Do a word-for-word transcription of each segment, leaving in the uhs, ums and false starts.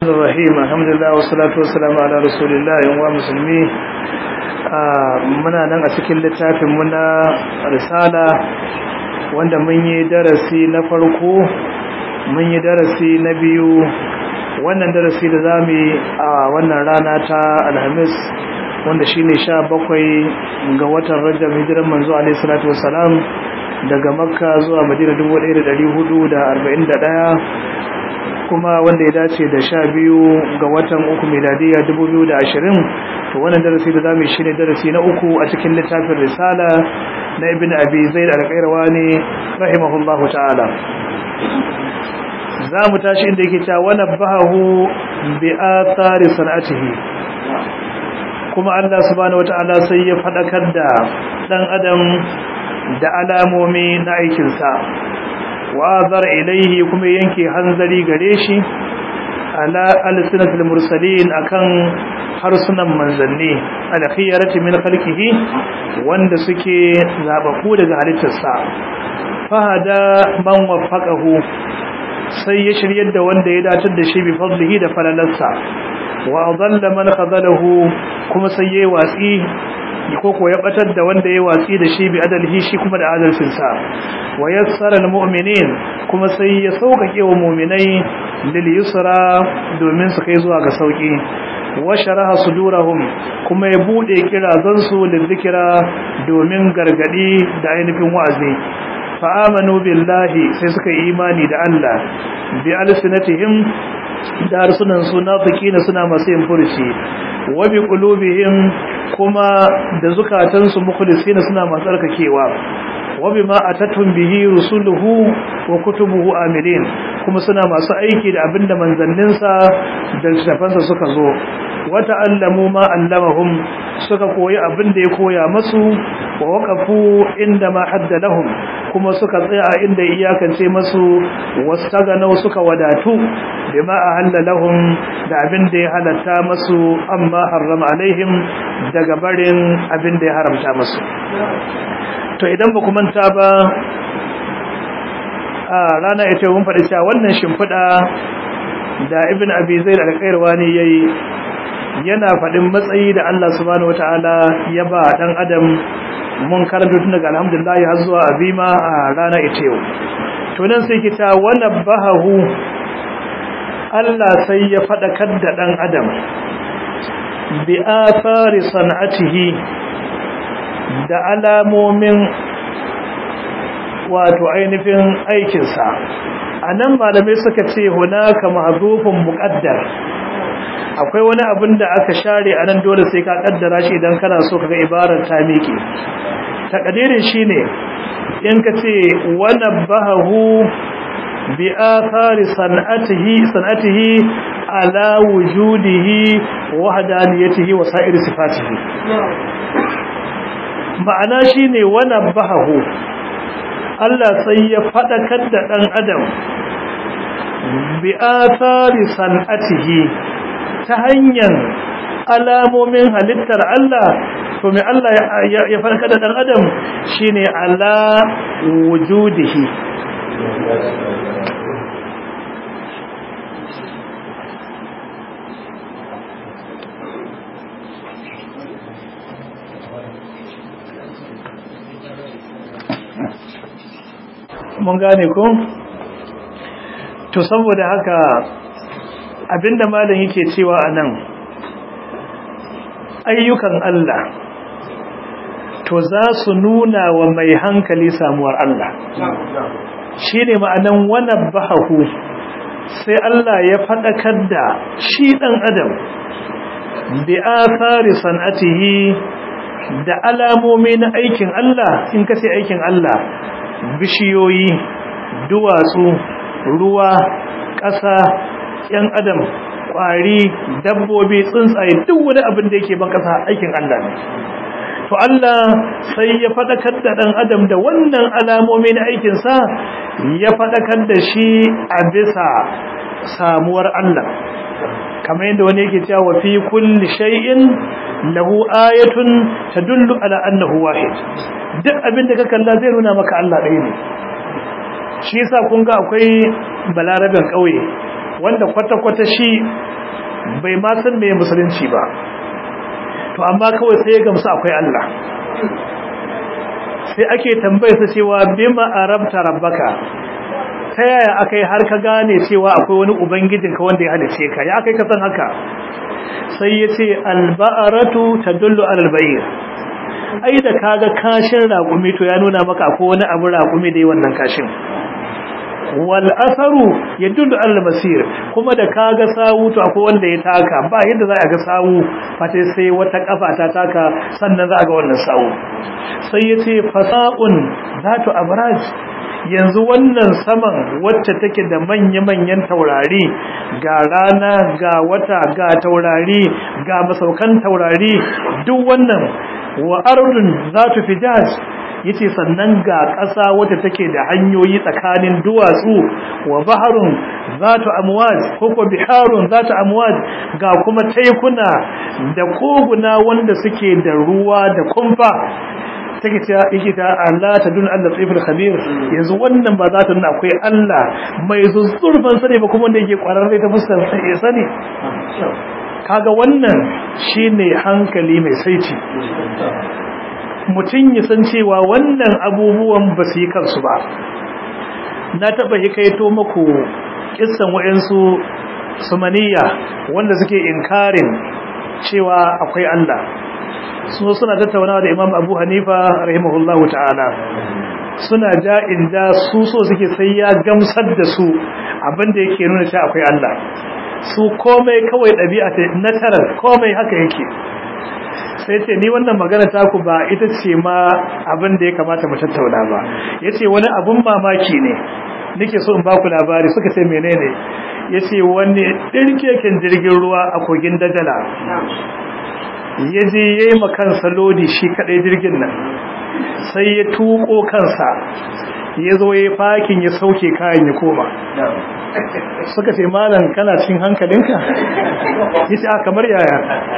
Rahim alhamdulillah wassalatu wassalamu ala rasulillah wa muslimi muna nan a cikin littafin mu na risala wanda mun yi darasi na farko mun yi darasi na biyu wannan darasi da zamu yi a wannan rana ta alhamis wanda shine sha bakwai ga watan Rajab hijiran manzo alaihi salatu wassalam daga Makka zuwa Madina dubu ɗaya da ɗari hudu da arba'in da ɗaya kuma wanda ya dace da sha biyu ga watan uku miladiya dubu biyu da ashirin to wannan darasi da zamu yi shine darasi na uku a cikin littafin risala na ibn abi zaid al-qayrawani rahimahullahu ta'ala zamu tashi inda yake cewa wa nabahu bi athari sanatihi kuma Allah subhanahu wata'ala sai ya fadakar da dan adam da alamomi na aikin sa wa'azar ilaihi kuma yanke hanzari gare shi ala alsinatul mursalin akan harsunan manzanni alkhiyarati min khalqihi wanda suke zabaku daga halittarsa fahada man waffaqahu sai ya shiryar da wanda ya datar da shi bi fadlihi da falalarsa wa adalla man khadalahu kuma sai yayi watsi koko ya batar da wanda ya watsi da shi bi adalhi shi kuma da adalcin sa wa yassara almu'minin kuma sai ya sauƙaƙe wa mu'minai lil yusra domin su kai zuwa ga sauki wa sharaha sudurahum kuma ya bude kirazan su lil zikra domin gargadi da ainihin wa'azi fa amanu billahi sai suka yi imani da Allah bi alsinatihim da harsunan su nafiqina suna masu yin furuci wa bi qulubihim kuma da zukatansu mukhlisina suna masu tsarkakewa wa bima atatum bihi rusuluhu wa kutubuhu amilin kuma suna masu aiki da abinda manzanninsa da littafansa suka zo wa ta'allamu ma allamahum suka koyi abinda ya koya masu wa waqafu inda ma hadda lahum kuma suka tsaya inda iyakance masu wastaganau suka wadatu bima ahalla lahum da abinda ya halatta masu amma harrama alaihim daga barin abinda ya haramta masu to idan ba ku manta ba a rana ita mun faɗi cewa wannan shimfiɗa da ibn abi zaid al-qayrawani yayi yana faɗin matsayi da Allah subhanahu wataala ya ba dan adam mun karanta tun daga alhamdulillah har zuwa azima a rana ita yau to nan sai kita wala bahu Allah sai ya faɗakar da dan adam bi athari sanatihi da alamomin wato ainihin aikinsa a nan malamai suka ce hunaka mahdhufun muqaddar akwai wani abin da aka share a nan dole sai ka kaddara shi idan kana so kaga ibarar ta miƙe takadirin shine in ka ce wa nabahu bi athari sanatihi sanatihi ala wujudihi wa wahdaniyatihi wa sa'ir sifatihi ma'ana shine wana bahu Allah sai ya fadakar da dan adam bi athari sanatihi ta hanyar alamomin halittar Allah to me Allah ya fadakar da dan adam shine ala wujudihi mun gane ko to saboda haka abinda malam yake cewa anan ayyukan Allah to za su nuna wa mai hankali samuwar Allah shine ma'anan wanabbahu sai Allah ya fadakar da shi dan adam bi athari sanatihi da alamomi na aikin Allah in kace aikin Allah bishiyoyi duwatsu ruwa ƙasa ƴan adam ƙwari dabbobi tsuntsaye duk wani abin da yake ban ƙasa aikin Allah ne to Allah sai ya fadakar da dan adam da wannan alamomi na aikin sa ya fadakar da shi a bisa samuwar Allah kamar yadda wani yake cewa fi kulli shay'in lahu ayatun tadullu ala annahu wahid duk abin da ka kalla zai nuna maka Allah ɗaya ne shi yasa kun ga akwai balaraben kauye wanda kwata-kwata shi bai ma san me musulunci ba, to amma kawai sai ya gamsu akwai Allah. Sai ake tambayar sa cewa bima arabta rabbaka, ta yaya akai har ka gane cewa akwai wani ubangijinka wanda ya halice ka, ya akai ka san haka? Sai yace alba'aratu tadullu alal bayr, ai da kaga kashin raƙumi to ya nuna maka akwai wani abu raƙumi da yi wannan kashin. Wal asaru yadullu alal masir, kuma da kaga sawu to akwai wanda ya taka, ba yadda za a ga sawu fate sai wata kafa ta taka sannan za a ga wannan sawu. Sai yace fasaun zatu abraj, yanzu wannan saman wacce take da manya-manyan taurari, ga rana ga wata ga taurari ga masaukan taurari, duk wannan wa ardun zatu fijaj, yace sannan ga ƙasa wacce take da hanyoyi tsakanin duwatsu, wa baharun zatu amwaj ko ko biharun zatu amwaj, ga kuma taikuna da koguna wanda suke da ruwa da kumfa. Take ta yake ta Allah ta dun Allah tsifil khabir, yanzu wannan ba za ta nuna akwai Allah mai zuzzurfan sani ba kuma wanda yake kwararre ta fuskar sani. Kaga wannan shine hankali mai saiti, mutum ya san cewa wannan abubuwan ba su yi kansu ba. Na taba hikaito muku kissan wayansu sumaniya wanda suke inkarin cewa akwai Allah. Su suna tattaunawa da Imam Abu Hanifa rahimahullahu ta'ala, suna ja'in da su so suke sai ya gamsar da su abinda yake nuna cewa akwai Allah. Su komai kawai ɗabi'a ta natural, komai haka yake. Sai ce ni wannan magana taku ba ita ce ma abin da ya kamata mu tattauna ba. Yace wani abun mamaki ne nake so in ba ku labari. Suka ce menene? Yace wani dirkeken jirgin ruwa a kogin Dajala yaje yayi makansa lodi shi kadai jirgin nan, sai ya tuko kansa yazo yayi fakin ya sauke kayan ya koma. Suka ce malam kana cin hankalinka? Yace a kamar yaya?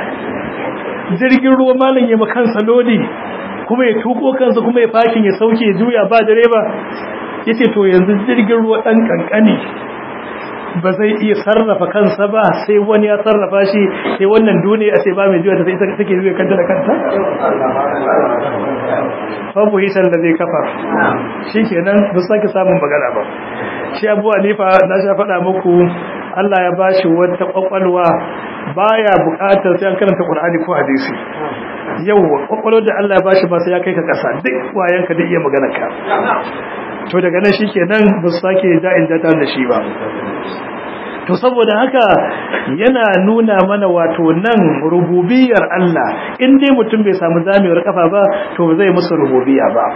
Jirgin ruwa malam ya makansa lodi kuma ya tuko kansa kuma ya fakin ya sauke ya juya ba direba. Yace to yanzu jirgin ruwa dan kankani ba zai iya sarrafa kansa ba, sai wani ya sarrafa shi, sai wannan duniya a ce ba mai juya ta sai take juya kanta da kanta. Babu hisan da zai kafa shi kenan, ba su sake samun magana ba. Shi Abu Hanifa na sha faɗa muku Allah ya bashi wata kwakwalwa, baya buƙatar sai an karanta Qur'ani ko hadisi. Yau kwakwalwar da Allah ya bashi ba sai ya kai ka ƙasa, duk wayanka da iya magana ka. To daga nan shikenan ba su sake da'in da da shi ba. To saboda haka yana nuna mana wato nan rububiyar Allah, in dai mutum bai samu zamewar kafa ba to zai musu rububiyya ba.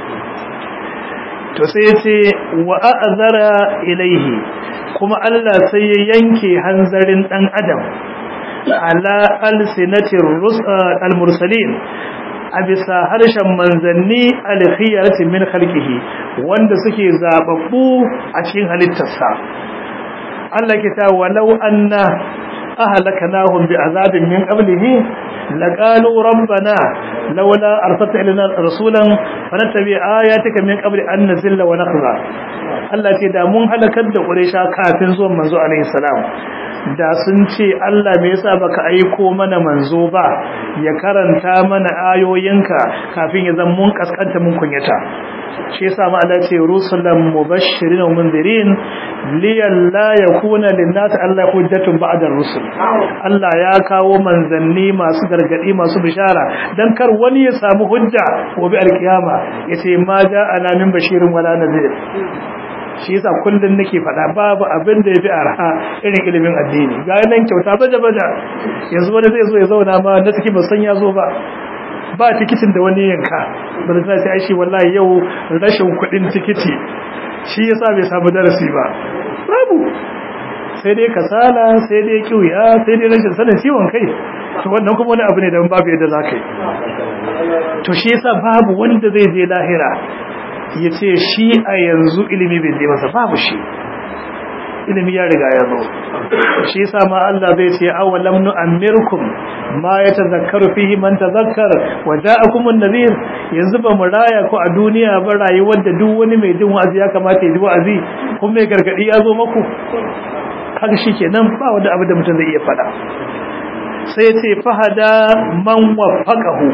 To sai yace wa a'zara ilaihi, kuma Allah sai ya yanke hanzarin dan adam ala alsinatir al-mursalin, a bisa harshen manzanni alkhiyarati min khalqihi, wanda suke zababbu a cikin halittarsa. Allah ke ta walau anna ahlakanahum bi'azabin min qablihi laqalu rabbana laula arsalta ilaina rasulan fanattabi ayatika min qabli an nazilla wa nakhza. Allah ce da mun halakar da Quraysha kafin zuwan manzo alaihi salam, da sun ce Allah me yasa baka aiko mana manzo ba ya karanta mana ayoyinka kafin ya zama mun kaskanta mun kunyata. Shi yasa ma Allah ce rusulan mubashirin wa munzirin liyalla yakuna lin-nas alla hujjatun ba'da ar-rusul. Allah ya kawo manzanni masu gargadi masu bishara dan kar wani ya samu hujja gobe al-kiyama yace ma ja'ana min bashirin wala nadhir. Shi yasa kullun nake faɗa babu abin da yafi arha irin ilimin addini. Ga nan kyauta baje baje, yanzu wani zai zo ya zauna ma na take ban san ya zo ba, ba tikitin da wani yanka ba da sai shi wallahi yau rashin kuɗin tikiti shi yasa bai samu darasi ba. Babu, sai dai kasala, sai dai kiuya, sai dai rashin sanin ciwon kai. To wannan kuma wani abu ne da babu yadda zaka yi. To shi yasa babu wanda zai je lahira ya ce shi a yanzu ilimi bai je masa, babu shi, ilimi ya riga ya zo. Shi yasa ma Allah zai ce awalam nu'ammirkum ma yatazakkaru fihi man tazakkar wa ja'akum an-nadhir, yanzu ba mu raya ku a duniya ba rayuwar da duk wani mai jin wa'azi ya kamata ya ji wa'azi, kuma mai gargadi ya zo muku. kaga shikenan ba wanda abu da mutum zai iya fada sai ya ce fahada man waffaqahu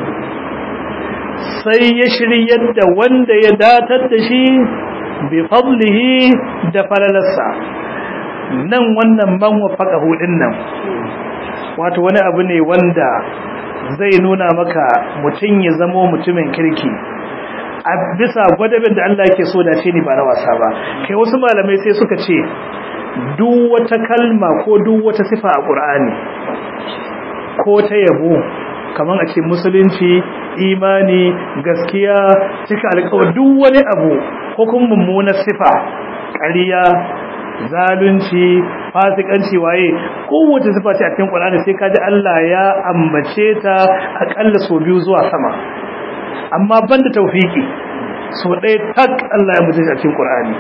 sai ya shiryar da wanda ya datar da shi bi fadlihi da falalarsa nan wannan man waffaqahu din nan wato wani abu ne wanda zai nuna maka mutum ya zamo mutumin kirki a bisa gwadabin da Allah yake so da ce ni ba na wasa ba kai wasu malamai sai suka ce duk wata kalma ko duk wata sifa a Qur'ani ko ta yabo kaman a ce musulunci imani gaskiya cika alƙawari duk wani abu ko kuma mummunar sifa ƙarya zalunci fasikanci waye kowace sifa ce a cikin Qur'ani sai kaji Allah ya ambace ta akalla so biyu zuwa sama amma banda tawfiki so ɗaya tak Allah ya ambace ta cikin Qur'ani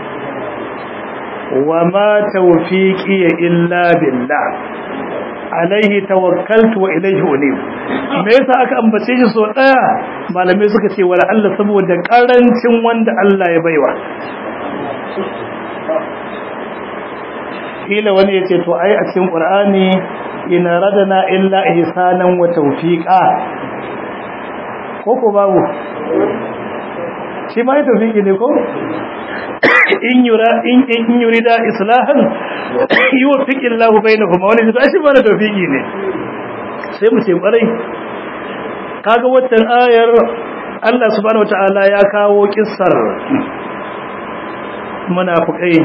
wama tawfiqi illa billah alaihi tawakkaltu wa ilaihi unib me yasa aka ambace shi so ɗaya malamai suka ce wala Allah saboda karancin wanda Allah ya baiwa kila wani yace to ai a cikin Qur'ani ina radana illa ihsanan wa tawfiqa ko ko babu shi ma tawfiqi ne ko in yura in in yurida islahan yuwaffiqillahu bainahuma wani to shi ma tawfiqi ne sai mu ce barai kaga wannan ayar Allah subhanahu wataala ya kawo kissar munafiqai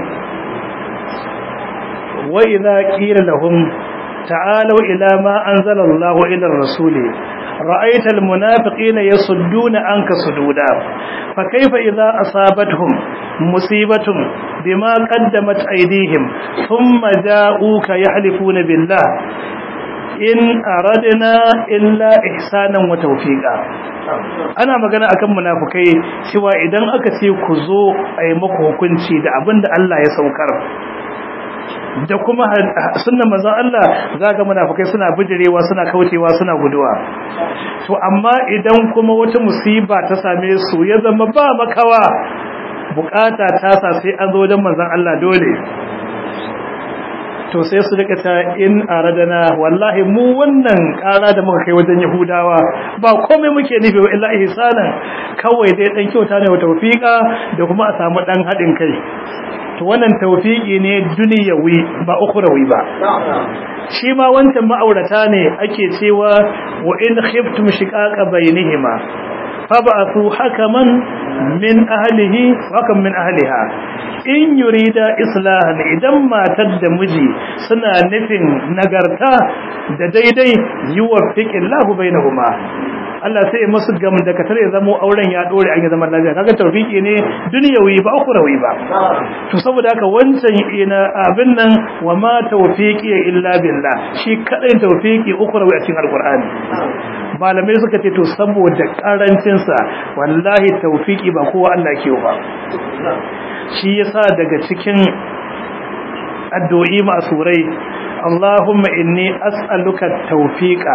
وإذا قيل لهم تعالوا إلى ما أنزل الله إلى الرسول رأيت المنافقين يصدون عنك صدودا فكيف إذا أصابتهم مصيبة بما قدمت أيديهم ثم جاءوك يحلفون بالله إن أردنا إلا إحسانا وتوفيقا ana magana akan munafikai cewa idan aka ce ku zo ayi muku hukunci da abinda Allah ya saukar da kuma sunnan manzon Allah zaka munafikai suna bijirewa suna kaucewa suna guduwa to amma idan kuma wata musiba ta same su ya zama ba makawa bukata ta sa sai an zo dan manzon Allah dole to sai su rika ta in aradana wallahi mu wannan kara da muka kai wajen yahudawa ba komai muke nufi wa illa ihsanan kawai dai dan kyauta ne wa tawfiqa da kuma a samu dan hadin kai to wannan tawfiki ne duniyawi ba ukhrawi ba shi ma wancan ma'aurata ne ake cewa wa in khiftum shiqaqa bainihima fab'athu hakaman min ahlihi wa kam min ahliha in yurida islahan idan matar da miji suna nufin nagarta da daidai yuwaffiqillahu bainahuma Allah sai musu gam da katar ya zamo auren ya dore an ya zama lafiya kaga tawfiki ne duniyawi ba ukhrawi ba to saboda haka wancan ina abin nan wa ma tawfiqi illa billah shi kadai tawfiki ukhrawi a cikin alqur'ani malamai suka ce to saboda karancin sa wallahi tawfiki ba kowa Allah ke ba shi yasa daga cikin addu'o'i ma'surai Allahumma inni as'aluka tawfiqa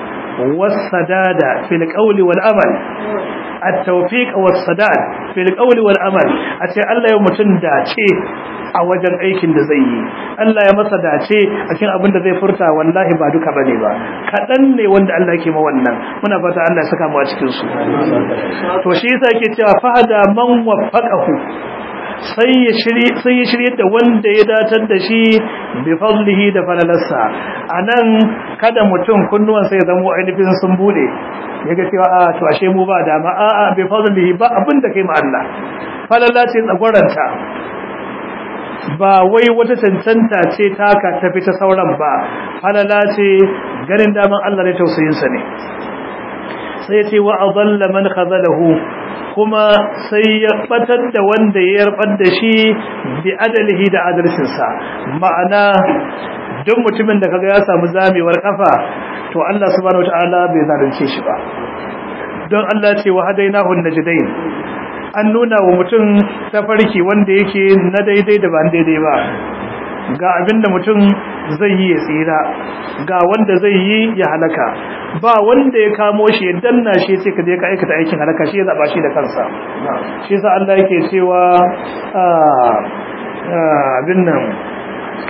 والسداد في القول والعمل التوفيق والسداد في القول والعمل ace Allah ya mutun dace a wajen aikin da zai yi Allah ya masa dace a cikin abin da zai furta wallahi ba duka bane ba kadan ne wanda Allah yake ma wannan muna fata Allah ya saka mu a cikin su to shi yasa yake cewa fahada man waffaqahu sai ya shirye sai ya shirye da wanda ya datar da shi bi fadlihi da falalarsa anan kada mutum kunnuwan sai zamo ainihin sun bude yaga cewa a to ashe mu ba dama a a bi fadlihi ba abinda kai ma Allah falala ce tsagwaranta ba wai wata cancanta ce taka tafi ta sauran ba falala ce ganin daman Allah ne tausayin sa ne sai ya ce wa adalla man khazalahu kuma sai ya batar da wanda ya yarbar da shi bi adalihi da adalcinsa ma'ana duk mutumin da kaga ya samu zamewar kafa to Allah subhanahu wataala bai zalunce shi ba don Allah ce wa hadainahu najdain an nuna wa mutum tafarki wanda yake na daidai da ba daidai ba ga abinda mutum zai yi ya tsira ga wanda zai yi ya halaka ba wanda ya kamo shi ya danna shi sai ka je ka aikata aikin halaka shi ya zaba shi da kansa shi yasa Allah yake cewa abin nan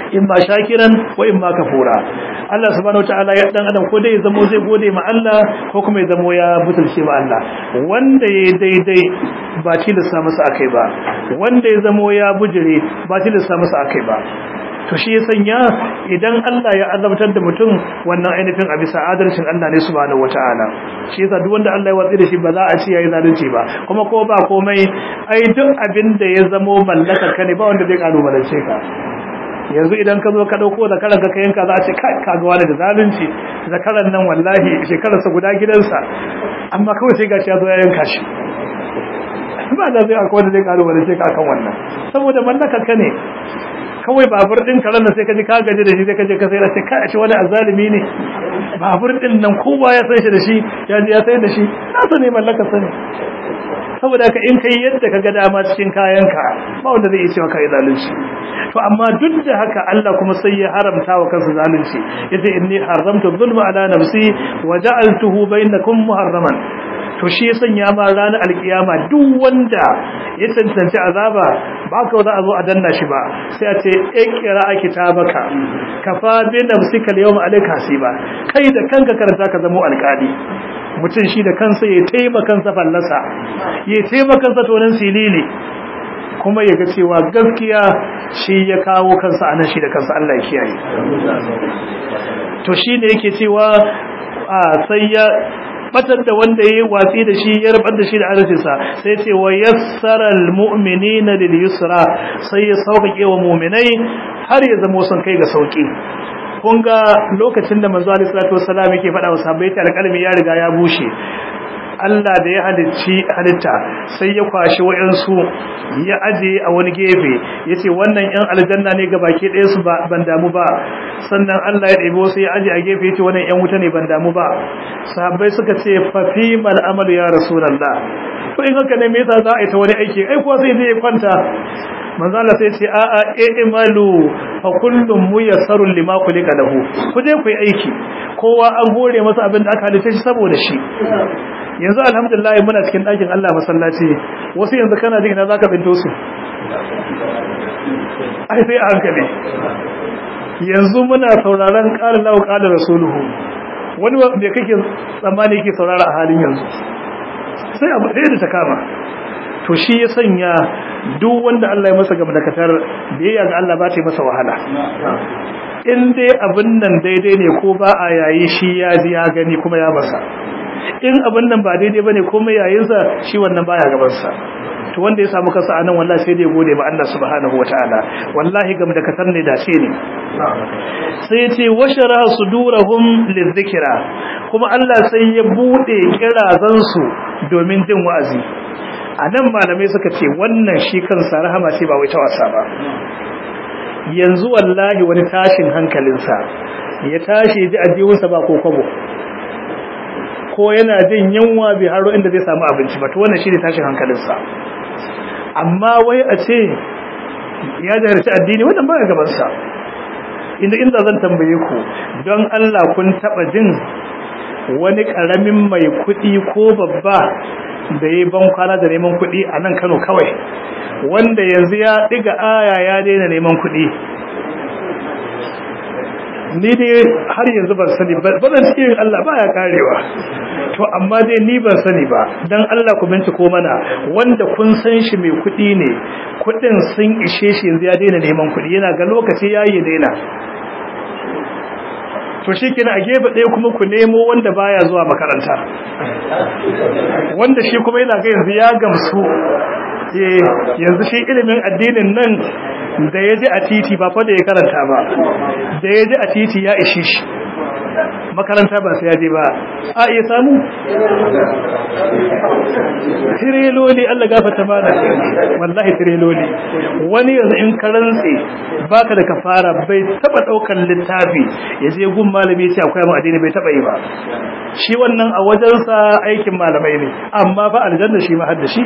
imma shakiran wa imma kafura Allah subhanahu wataala ya dan adam ko dai ya zamo zai gode ma Allah ko kuma ya zamo ya butulce ma Allah wanda ya daidai ba tilasta masa akai ba wanda ya zamo ya bujire ba tilasta masa akai ba to shi ya sanya idan Allah ya azabtar da mutum wannan ainihin a bisa adalcin Allah ne subhanahu wataala shi yasa duk wanda Allah ya watsi da shi ba za a ce yayi zalunci ba kuma ko ba komai ai duk abin da ya zamo mallakar ka ne ba wanda zai kalubalance ka yanzu idan ka zo ka dauko zakaran ka yanka za a ce kai kaga wani da zalunci zakaran nan wallahi shekarar sa guda gidansa amma kawai sai gashi ya zo ya yanka shi ba da zai akwai wanda zai kalubalance ka akan wannan saboda mallakar ka ne kawai babur din karan nan sai ka ji ka gaje da shi sai ka je ka sai da sai ka ci wani azalimi ne babur din nan kowa ya san shi da shi ya ji ya sai da shi na sani mallaka sani saboda ka in kai yadda ka ga dama cikin kayanka ba wanda zai yi cewa kai zalunci to amma duk da haka Allah kuma sai ya haramta wa kansa zalunci yace inni haramtu dhulma ala nafsi wa ja'altuhu bainakum muharraman to shi ya sanya ma ranar alkiyama duk wanda ya tantance azaba ba ka za a zo a danna shi ba sai a ce ikra kitabaka kafa bi nafsika al-yawma alayka hasiba kai da kanka karanta ka zama alkali mutum shi da kansa ya taimaka kansa fallasa ya taimaka kansa tonan silili kuma ya ga cewa gaskiya shi ya kawo kansa anan shi da kansa Allah ya kiyaye to shine yake cewa sai ya batar da wanda yayi watsi da shi ya rabar da shi da arfinsa sai ce wa yassaral mu'minina lil yusra sai ya sauƙaƙe wa mu'minai har ya zama son kai ga sauki kun ga lokacin da manzo alaihi salatu wassalam yake faɗa wa sahabbai ta alƙalmi ya riga ya bushe Allah da ya halicci halitta sai ya kwashi wayansu ya aje a wani gefe yace wannan yan aljanna ne ga baki ɗaya su ban damu ba sannan Allah ya ɗebo sai ya aje a gefe yace wannan yan wuta ne ban damu ba sahabbai suka ce fa fi mal amalu ya rasulullah to in haka ne me yasa za a yi ta wani aiki ai kuwa sai zai kwanta manzo Allah sai ce a a i'malu fa kullum muyassarun lima kulika lahu ku je ku yi aiki kowa an hore masa abin da aka halice shi saboda shi yanzu alhamdulillah muna cikin ɗakin Allah masallaci wasu yanzu kana jin ina zaka binto su ai sai a hankali yanzu muna sauraron qala lahu qala rasuluhu wani me kake tsammani yake saurara a halin yanzu sai abu ɗaya da ta kama to shi ya sanya duk wanda Allah ya masa gamdakatar biyayya ga Allah ba ta yi masa wahala in dai abin nan daidai ne ko ba a yayi shi ya ji ya gani kuma ya masa in abin nan ba daidai bane komai yayinsa shi wannan baya gaban sa to wanda ya samu kansa anan wallahi sai dai gode ma Allah subhanahu wataala wallahi gam da katar ne dace ne sai yace washara sudurahum lizikra kuma Allah sai ya bude kirazan su domin jin wa'azi anan malamai suka ce wannan shi kansa rahama ce ba wai ta wasa ba yanzu wallahi wani tashin hankalinsa ya tashi ji ajiyunsa ba ko kwabo ko yana jin yunwa bai haro inda zai samu abinci ba to wannan shine tashin hankalinsa amma wai a ce ya jarrace addini wannan ba gaban sa inda inda zan tambaye ku don Allah kun taba jin wani karamin mai kuɗi ko babba da yayi ban kwana da neman kuɗi a nan Kano kawai wanda yanzu ya diga aya ya daina neman kuɗi ni dai har yanzu ban sani ba zan ce Allah baya karewa to amma dai ni ban sani ba dan Allah ku binciko mana wanda kun san shi mai kuɗi ne kuɗin sun ishe shi yanzu ya daina neman kuɗi yana ga lokaci yayi daina to shikenan a gefe ɗaya kuma ku nemo wanda baya zuwa makaranta wanda shi kuma yana ga yanzu ya gamsu eh yanzu shi ilimin addinin nan da ya ji a titi ba fa da ya karanta ba da ya ji a titi ya ishe shi makaranta ba sai ya je ba a iya samu tireloli Allah gafarta mana wallahi tireloli wani yanzu in karantse baka da kafara bai taba daukar littafi ya je gun malami ya ce akwai mu addini bai taba yi ba shi wannan a wajensa aikin malamai ne amma fa aljanna shi ma hadda shi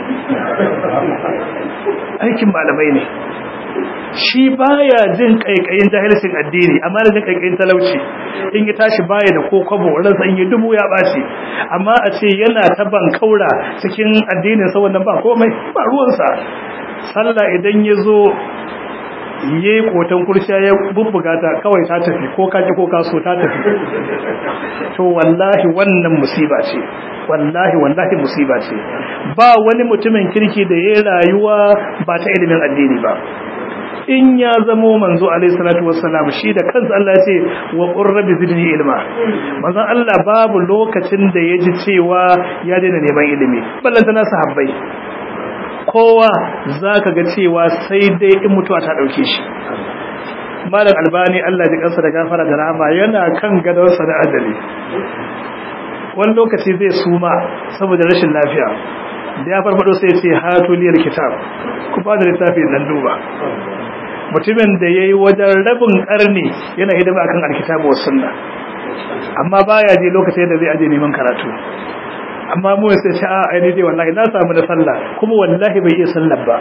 aikin malamai ne shi baya jin kaikayin jahilcin addini amma da jin kaikayin talauci in ya tashi baya da ko kwabo ransa in ya dubu ya bashi amma a ce yana ta ban kaura cikin addinin sa wannan ba komai ba ruwansa sallah idan ya zo yayi kotan kurciya ya bubbuga ta kawai ta tafi ko kaji ko kaso ta tafi to wallahi wannan musiba ce wallahi wallahi musiba ce ba wani mutumin kirki da yayi rayuwa ba ta ilimin addini ba in ya zamo manzo alaihi salatu wassalam shi da kansa Allah ya ce wa qur rabbi zidni ilma manzon Allah babu lokacin da yaji cewa ya daina neman ilimi ballanta na sahabbai kowa zaka ga cewa sai dai in mutuwa ta dauke shi malam albani Allah ya kansa da gafara da rahama yana kan gadonsa da ajali wani lokaci zai suma saboda rashin lafiya da ya farfado sai ya ce hatuliyar kitab ku ba da littafi dan duba mutumin da yayi wajen rabin karni yana hidima akan alkitabu was sunna amma baya je lokacin da zai aje neman karatu amma mu sai ce a ai dai wallahi na samu da sallah kuma wallahi bai iya sallar ba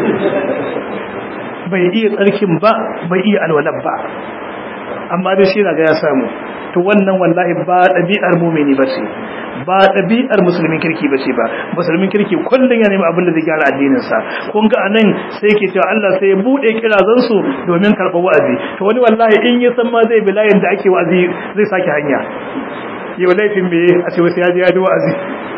bai iya tsarkin ba bai iya alwalan ba amma dai shi naga ya samu to wannan wallahi ba dabi'ar mu'mini bace ba dabi'ar musulmin kirki bace ba musulmin kirki kullun ya nemi abin da zai gyara addinin sa kun ga anan sai yake cewa Allah sai ya bude kirazan su domin karɓar wa'azi to wani wallahi in ya san ma zai bi layin da ake wa'azi zai saki hanya yau laifin me a ce wasu ya ji ya ji wa'azi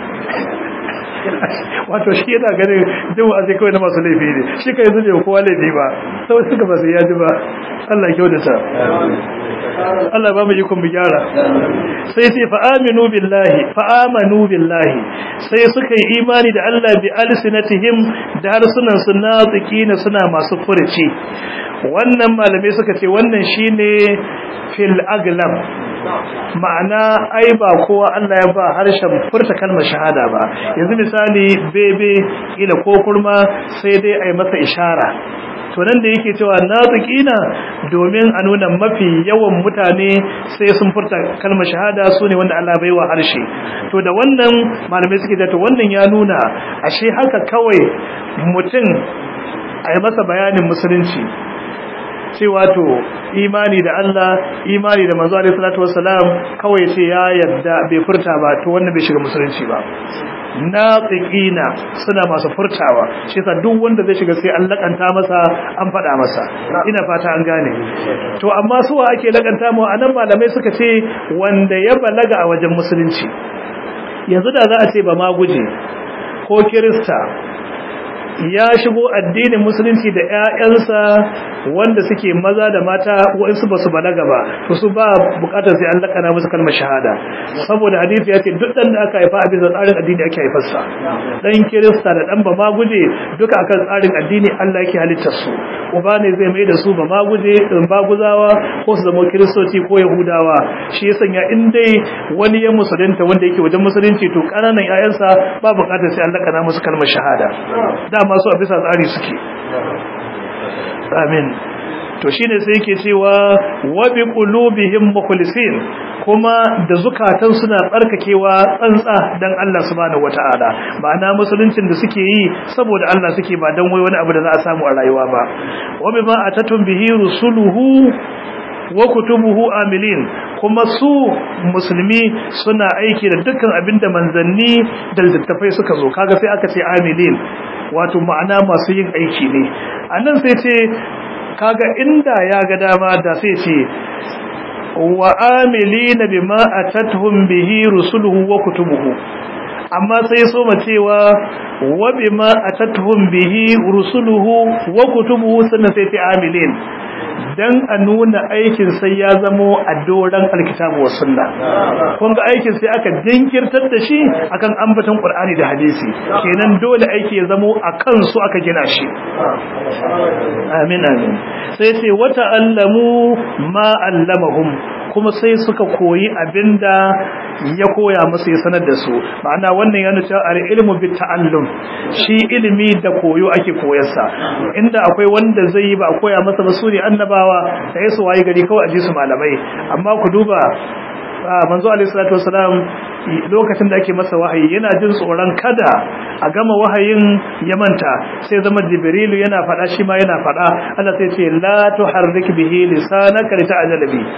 wato shi yana ganin jin wa'azi kawai na masu laifi ne shi kai zube kowa laifi ba sau suka ba su ya ji ba Allah ya kyautata Allah ba mu ikon mu gyara sai sai fa aminu billahi fa amanu billahi sai suka yi imani da Allah bi alsinatihim da harsunan su nazikina suna masu furuci wannan malamai suka ce wannan shine fil aglam ma'ana ai ba kowa Allah ya ba harshen furta kalmar shahada ba yanzu misali bebe ila ko kurma sai dai ai masa ishara to nan da yake cewa naziqina domin a nuna mafi yawan mutane sai sun furta kalmar shahada sune wanda Allah bai wa harshe to da wannan malamai suke da to wannan ya nuna ashe haka kawai mutum ai masa bayanin musulunci cewa to imani da Allah imani da manzo alaihi salatu wassalam kawai ce ya yadda bai furta ba to wannan bai shiga musulunci ba naqiqina suna masu furtawa shi yasa duk wanda zai shiga sai an lakanta masa an fada masa ina fata an gane to amma suwa ake lakanta mu anan malamai suka ce wanda ya balaga a wajen musulunci yanzu da za a ce ba ma guje ko kirista ya shigo addinin musulunci da ƴaƴansa wanda suke maza da mata waɗansu ba su balaga ba to su ba bukatar sai an lakana musu kalmar shahada saboda hadisi ya ce duk dan da aka haifa a bisa tsarin addini ake haifarsa dan kirista da dan ba ma guje duka akan tsarin addini Allah yake halittar su uba ne zai mai da su ba ma guje in ba guzawa ko su zama kiristoci ko yahudawa shi ya sanya in dai wani ya musulunta wanda yake wajen musulunci to kananan ƴaƴansa ba bukatar sai an lakana musu kalmar shahada dama su a bisa tsari suke amin to shine sai yake cewa wa bi qulubihim mukhlisin kuma da zukatan suna tsarkakewa tsantsa dan Allah subhanahu wataala ma'ana musuluncin da suke yi saboda Allah suke ba dan wai wani abu da za a samu a rayuwa ba wa bima atatum bihi rusuluhu wa kutubuhu amilin kuma su musulmi suna aiki da dukkan abinda manzanni da littattafai suka zo kaga sai aka ce amilin wato ma'ana masu yin aiki ne anan sai ce kaga inda ya ga dama da sai ce wa amilina bima atatuhum bihi rusuluhu wa kutubuhu amma sai so ma cewa wa bima atatuhum bihi rusuluhu wa kutubuhu sannan sai ta amilin dan a nuna aikin sai ya zamo a doran alkitabu was sunna kun ga aikin sai aka jinkirtar da shi akan ambaton qur'ani da hadisi kenan dole aiki ya zamo akan su aka gina shi amin amin sai ce wata allamu ma allamahum kuma sai suka koyi abinda ya koya musu ya sanar da su ma'ana wannan yana cewa al-ilmu bit ta'allum shi ilimi da koyo ake koyarsa inda akwai wanda zai yi ba koya masa ba su ne annabawa sai su wayi gari kawai aje su malamai amma ku duba manzo alaihi salatu wasalam lokacin da ake masa wahayi yana jin tsoron kada a gama wahayin ya manta sai zama jibrilu yana fada shi ma yana fada Allah sai ce la tuharrik bihi lisanaka lita'jala bi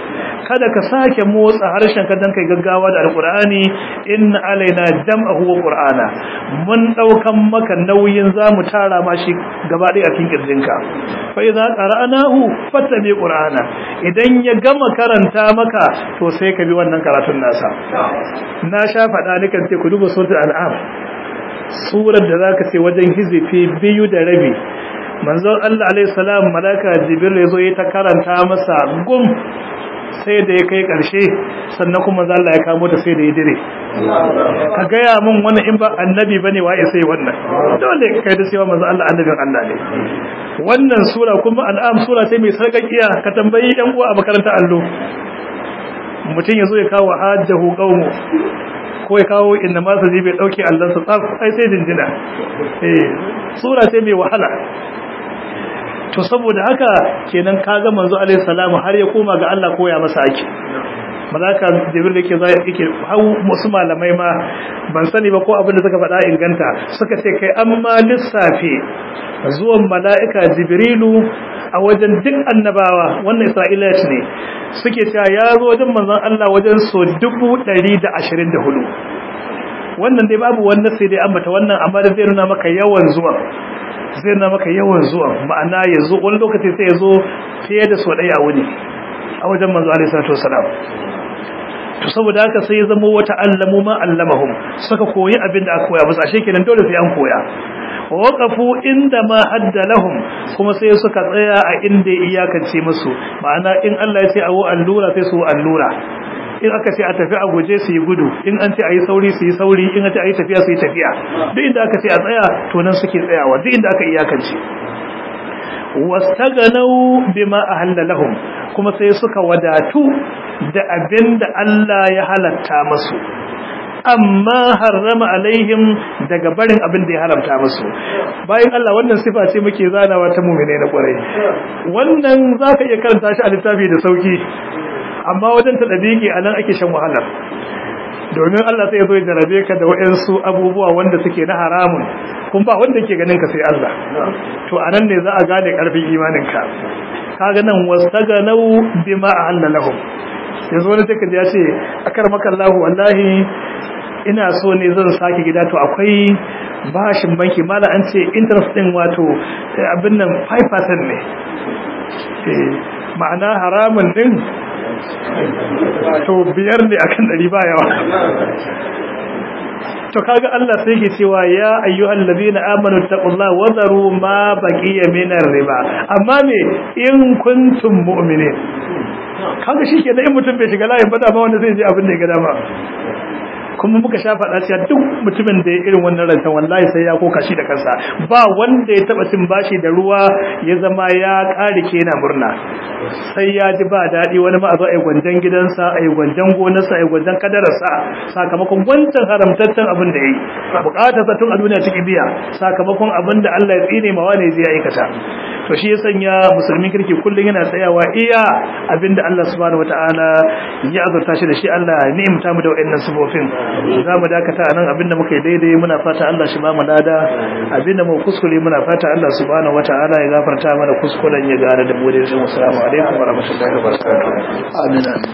kada ka sake motsa harshen ka dan kai gaggawa da alqur'ani inna alaina jam'ahu wa qur'ana mun daukan maka nauyin zamu tara ma shi gaba ɗaya a cikin kirjinka fa idza qara'nahu fattabi qur'ana idan ya gama karanta maka to sai ka bi wannan karatun nasa na sha faɗa ni kan ce ku duba suratul an'am surar da zaka ce wajen hizifi biyu da rabi manzon Allah alaihi salam malaka jibril yazo ya ta karanta masa gum sai da ya kai karshe sannan kuma manzon Allah ya kamo ta sai da ya dire ka gaya mun wannan in ba annabi bane waye sai wannan dole kai da cewa manzon Allah annabin Allah ne wannan sura kuma al'am sura ce mai sarkakiya ka tambayi yan uwa a makarantar allo mutum yazo ya kawo hajjahu qaumu ko ya kawo inda masa ji bai dauke Allah sa tsaf ai sai jinjina eh sura ce mai wahala to saboda haka kenan kaga manzo alaihi salamu har ya koma ga Allah koya masa ake malaka jibril yake zai yake hau musu malamai ma ban sani ba ko abin da suka faɗa inganta suka ce kai amma lissafi zuwan mala'ika jibrilu a wajen duk annabawa wannan isra'iliyat ne suke cewa ya zo wajen manzon Allah wajen so dubu ɗari da ashirin da hudu wannan dai babu wannan sai dai ambata wannan amma da zai nuna maka yawan zuwa zai nuna maka yawan zuwa ma'ana ya zo wani lokaci sai ya zo fiye da so ɗaya a wuni a wajen manzo alaihi salatu wasalam to saboda haka sai ya zama wata allamu ma allamahum suka koyi abin da aka koya musu ashe kenan dole sai an koya waqafu inda ma hadda lahum kuma sai suka tsaya a inda ya iyakance musu ma'ana in Allah ya ce awo allura sai su allura in aka ce a tafi a guje su yi gudu in an ce a yi sauri su yi sauri in an ce a yi tafiya su yi tafiya duk inda aka ce a tsaya to nan suke tsayawa duk inda aka iyakance wastaganau bima ahalla lahum kuma sai suka wadatu da abin da Allah ya halatta musu amma harrama alaihim daga barin abin da ya haramta musu bayan Allah wannan sifa ce muke zanawa ta mu'mine na kwarai wannan zaka iya karanta shi a littafi da sauki amma wajen ta dabiki anan ake shan wahala domin Allah sai ya zo ya jarabe ka da wayansu abubuwa wanda suke na haramun kun ba wanda ke ganin ka sai Allah to anan ne za a gane karfin imaninka kaga nan wastaganau bima ahalla lahum yanzu wani take ya ce akarmaka Allah wallahi ina so ne zan sake gida to akwai bashin banki mala an ce interest din wato abin nan five percent ne eh ma'ana haramun din to biyar ne akan ɗari ba yawa to kaga Allah sai yake cewa ya ayyuhal ladina amanu taqullaha wa dharu ma baqiya minar riba amma me in kuntum mu'minin kaga shikenan in mutum bai shiga layin bada ba wanda zai je abin da ya ga dama kuma muka sha faɗa cewa duk mutumin da ya irin wannan rantan wallahi sai ya koka shi da kansa ba wanda ya taba cin bashi da ruwa ya zama ya ƙare ke yana murna sai ya ji ba daɗi wani ma a zo a yi gwanjan gidansa a yi gwanjan gonarsa a yi gwanjan kadararsa sakamakon wancan haramtaccen abin da ya yi buƙatar tun a duniya ciki biya sakamakon abin da Allah ya tsine mawa ne zai aikata to shi ya sanya musulmin kirki kullum yana tsayawa iya abin da Allah subhanahu wataala ya azurta shi da shi Allah ya ni'imta mu da wa'annan sifofin za mu dakata a nan abinda muka yi daidai muna fata Allah shi ba mu lada abinda mu kuskure muna fata Allah subhanahu wataala ya gafarta mana kuskuren ya gane da mu da shi. Assalamu alaikum wa rahmatullahi wa barakatuh. Amin.